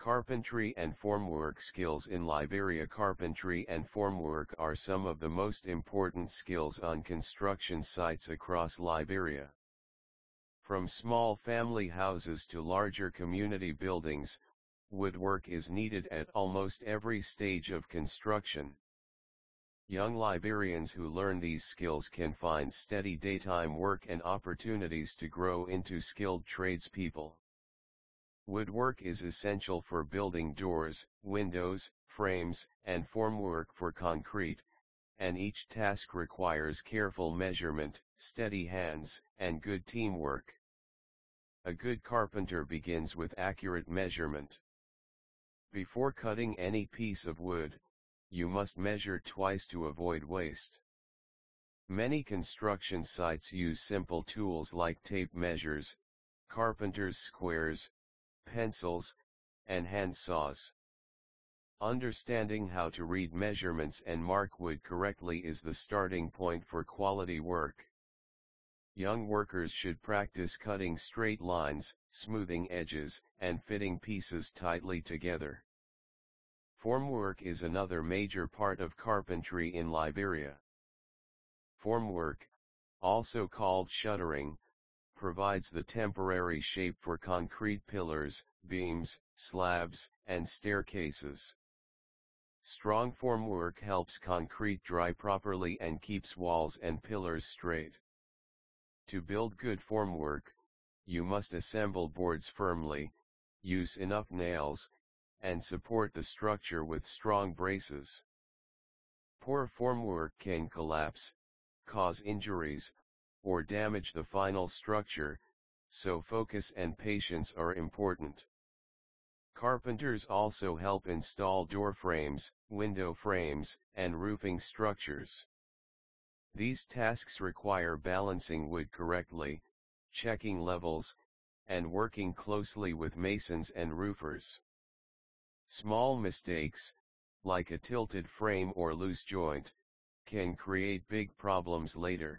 Carpentry and formwork skills in Liberia. Carpentry and formwork are some of the most important skills on construction sites across Liberia. From small family houses to larger community buildings, woodwork is needed at almost every stage of construction. Young Liberians who learn these skills can find steady daytime work and opportunities to grow into skilled tradespeople. Woodwork is essential for building doors, windows, frames, and formwork for concrete, and each task requires careful measurement, steady hands, and good teamwork. A good carpenter begins with accurate measurement. Before cutting any piece of wood, you must measure twice to avoid waste. Many construction sites use simple tools like tape measures, carpenter's squares, pencils, and hand saws. Understanding how to read measurements and mark wood correctly is the starting point for quality work. Young workers should practice cutting straight lines, smoothing edges, and fitting pieces tightly together. Formwork is another major part of carpentry in Liberia. Formwork, also called shuttering, provides the temporary shape for concrete pillars, beams, slabs, and staircases. Strong formwork helps concrete dry properly and keeps walls and pillars straight. To build good formwork, you must assemble boards firmly, use enough nails, and support the structure with strong braces. Poor formwork can collapse, cause injuries, or damage the final structure, so focus and patience are important. Carpenters also help install door frames, window frames, and roofing structures. These tasks require balancing wood correctly, checking levels, and working closely with masons and roofers. Small mistakes, like a tilted frame or loose joint, can create big problems later.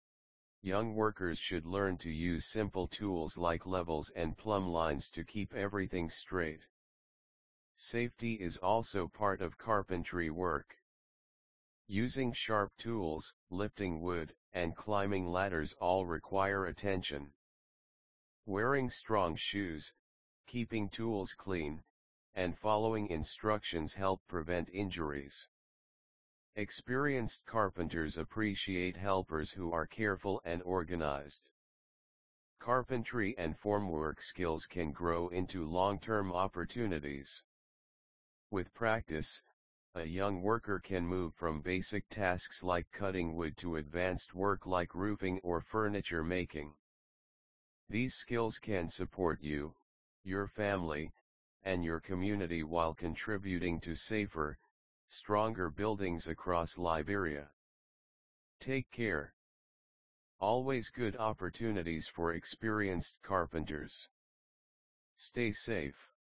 Young workers should learn to use simple tools like levels and plumb lines to keep everything straight. Safety is also part of carpentry work. Using sharp tools, lifting wood, and climbing ladders all require attention. Wearing strong shoes, keeping tools clean, and following instructions help prevent injuries. Experienced carpenters appreciate helpers who are careful and organized. Carpentry and formwork skills can grow into long-term opportunities. With practice, a young worker can move from basic tasks like cutting wood to advanced work like roofing or furniture making. These skills can support you, your family, and your community while contributing to safer, stronger buildings across Liberia. Take care. Always good opportunities for experienced carpenters. Stay safe.